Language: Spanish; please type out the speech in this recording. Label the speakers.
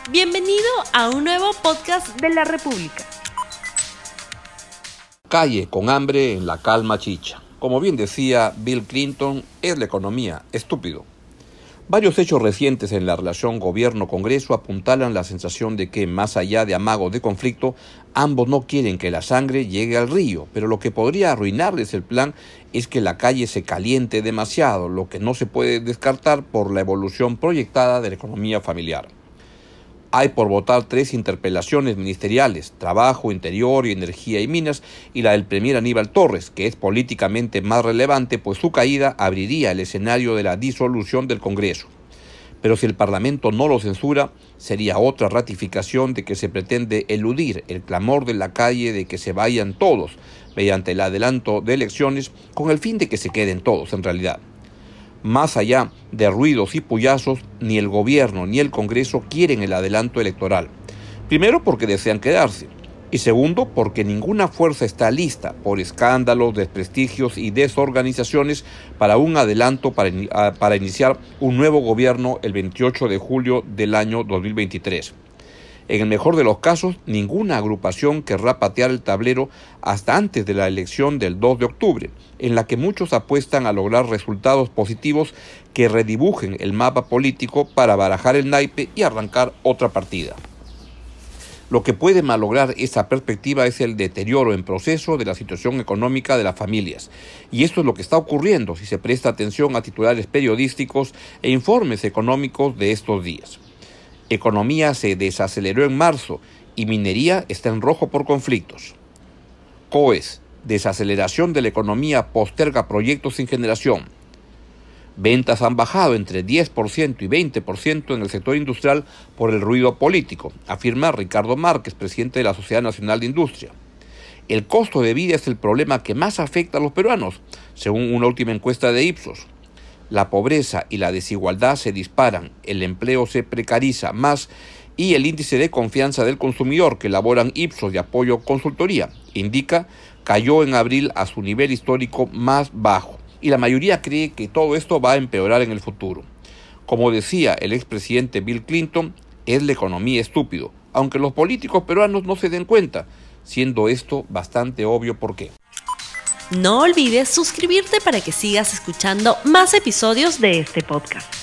Speaker 1: Bienvenido a un nuevo podcast de la República.
Speaker 2: Calle con hambre en la calma chicha. Como bien decía Bill Clinton, es la economía, estúpido. Varios hechos recientes en la relación gobierno-congreso apuntalan la sensación de que, más allá de amagos de conflicto, ambos no quieren que la sangre llegue al río, pero lo que podría arruinarles el plan es que la calle se caliente demasiado, lo que no se puede descartar por la evolución proyectada de la economía familiar. Hay por votar 3 interpelaciones ministeriales: Trabajo, Interior y Energía y Minas, y la del Premier Aníbal Torres, que es políticamente más relevante, pues su caída abriría el escenario de la disolución del Congreso. Pero si el Parlamento no lo censura, sería otra ratificación de que se pretende eludir el clamor de la calle de que se vayan todos, mediante el adelanto de elecciones, con el fin de que se queden todos en realidad. Más allá de ruidos y puyazos, ni el gobierno ni el Congreso quieren el adelanto electoral. Primero, porque desean quedarse. Y segundo, porque ninguna fuerza está lista, por escándalos, desprestigios y desorganizaciones, para un adelanto para iniciar un nuevo gobierno el 28 de julio del año 2023. En el mejor de los casos, ninguna agrupación querrá patear el tablero hasta antes de la elección del 2 de octubre, en la que muchos apuestan a lograr resultados positivos que redibujen el mapa político para barajar el naipe y arrancar otra partida. Lo que puede malograr esa perspectiva es el deterioro en proceso de la situación económica de las familias. Y esto es lo que está ocurriendo si se presta atención a titulares periodísticos e informes económicos de estos días. Economía se desaceleró en marzo y minería está en rojo por conflictos. COES: desaceleración de la economía posterga proyectos sin generación. Ventas han bajado entre 10% y 20% en el sector industrial por el ruido político, afirma Ricardo Márquez, presidente de la Sociedad Nacional de Industria. El costo de vida es el problema que más afecta a los peruanos, según una última encuesta de Ipsos. La pobreza y la desigualdad se disparan, el empleo se precariza más y el índice de confianza del consumidor que elaboran Ipsos de Apoyo Consultoría indica cayó en abril a su nivel histórico más bajo, y la mayoría cree que todo esto va a empeorar en el futuro. Como decía el expresidente Bill Clinton, es la economía estúpido, aunque los políticos peruanos no se den cuenta, siendo esto bastante obvio por qué.
Speaker 1: No olvides suscribirte para que sigas escuchando más episodios de este podcast.